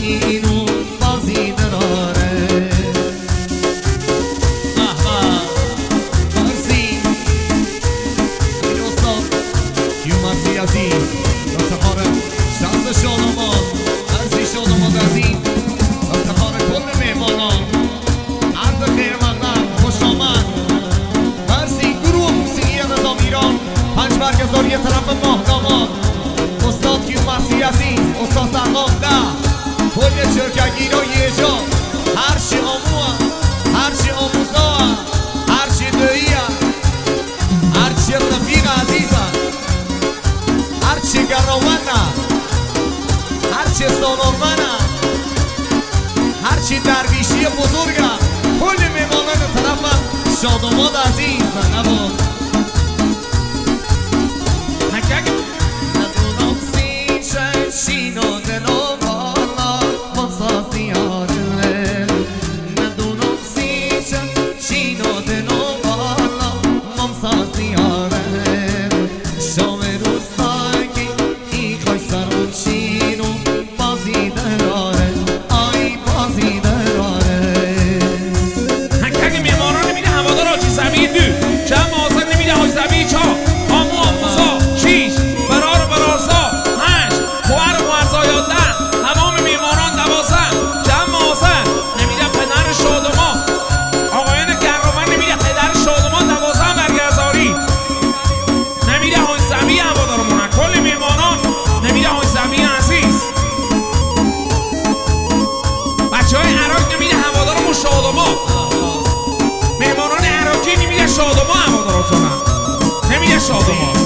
چین و بازی دراره مرسی این استاد یومرسی عزیز افتخار شخص شادمان مرسی شادمان عزیز افتخار کل مهمانان عرض خیر مقدم خوش آمد مرسی گروه موسیقی نظام ایران پنج برگزاری طرف ماه داماد استاد یومرسی عزیز استاد سرقام ده کل شرکتگیرای اجاد هرچی آموه هرچی آموزا هرچی دویه هرچی رفیق عزیزه هرچی گراونه هرچی سالارمنه هرچی درویشی بزرگه کل میمانان طرف شاداماد عزیز نبود ندونم سیشه شین و دل و بالا مصاف دیاره ندونم سیشه شین و دل و بالا مصاف دیاره شام روستایی ای خوش سر و چین و بازی دراره آی بازی دراره هنگه میماران نمیده هوادار آجی زمین دو چند مازن نمیده آج زمین چا آمو آموزا شیش برار برارزا هشت موهر موهرزا یادن تمام میماران 12 چند مازن نمیده پدر شادما آقایان گرامن نمیده پدر شادما 12 برگزاری نمیده آج زمین هوادارمونن کل میماران نمیده آج زمین عزیز بچه های عراق نمیده هوادارمون شادما میماران عراقی نمیده شادما هواداراتونن نمیده شادما